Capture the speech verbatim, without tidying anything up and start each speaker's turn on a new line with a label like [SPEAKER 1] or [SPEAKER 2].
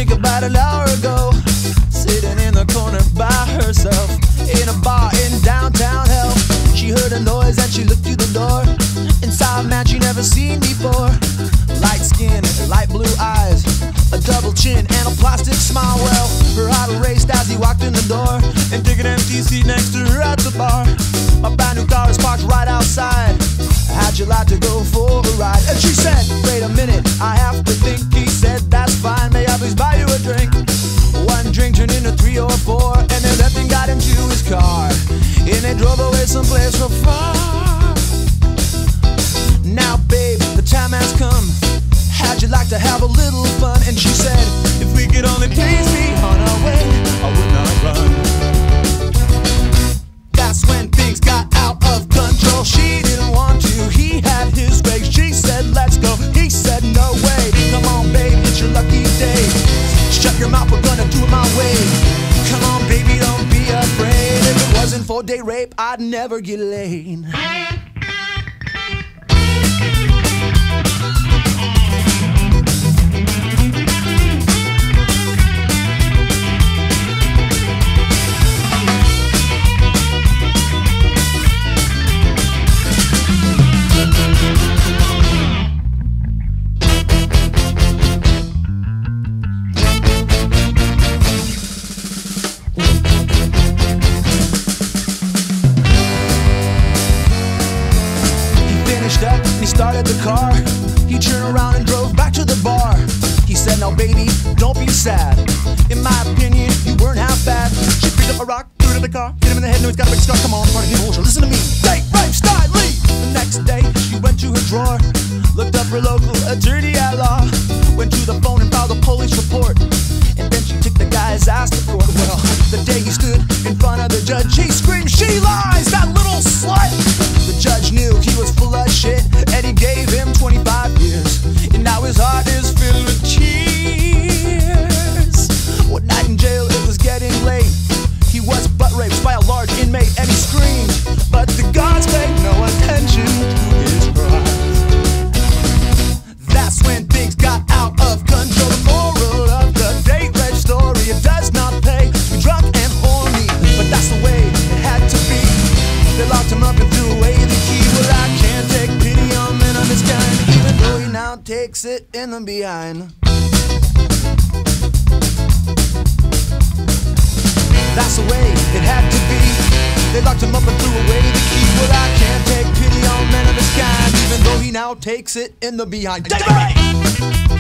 [SPEAKER 1] think about an hour ago, sitting in the corner by herself in a bar in downtown hell. She heard a noise and she looked through the door. Inside a man she never seen before. Light skin, light blue eyes, a double chin and a plastic smile. Well, her heart raced as he walked in the door and took an empty seat next to her at the bar. My brand new car is parked right outside. How'd you like to go for a ride? And she said, wait a minute, I have to think. He said, that's fine, may I please buy you a drink? One drink turned into three or four, and they left and got into his car, and they drove away someplace so far. Now babe, the time has come. How'd you like to have a little fun? And she said, if we could only please be on our way, I would not run. That's when things got out of control. She didn't want to, he had his way. She said, let's go, he said, no way. Come on babe, it's your lucky day. Shut your mouth, we're gonna do it my way. Come on baby, don't be afraid. If it wasn't for date rape, I'd never get laid. Up, he started the car. He turned around and drove back to the bar. He said, now baby, don't be sad. In my opinion, you weren't half bad. She picked up a rock, threw it in the car, hit him in the head, now he's got a big scar. Come on, party people, listen to me. Date, rape, style, leave. The next day, she went to her drawer, looked up her local attorney at law, went to the phone and filed a police report, and then she took the guy's ass to court. Well, the day he stood in front of the judge, he screamed, she lies, that little slut. The judge knew he was full of shit, and he gave him twenty-five years. And now his heart is filled with tears. One night in jail, it was getting late. He was butt raped by a large inmate, and he screamed, but the guards paid no attention to his cries. That's when things got out of control. The moral of the date rape story, it does not pay to be drunk and horny, but that's the way it had to be. They locked him up and threw away the key. Well, I can't take pity on men of his kind, even though he now takes it in the behind. That's the way it had to be. They locked him up and threw away the key. Well, I can't take pity on men of his kind, even though he now takes it in the behind. Take it!